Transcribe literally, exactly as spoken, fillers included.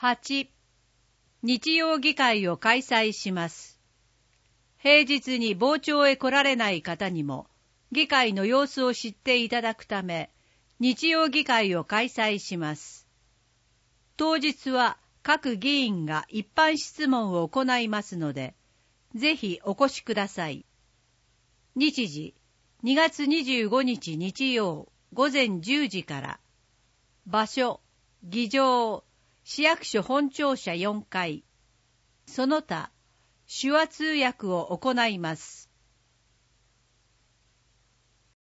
はち、日曜議会を開催します。平日に傍聴へ来られない方にも、議会の様子を知っていただくため、日曜議会を開催します。当日は各議員が一般質問を行いますので、ぜひお越しください。日時、にがつにじゅうごにち日曜午前じゅうじから。場所、議場、市役所本庁舎よんかい。その他、手話通訳を行います。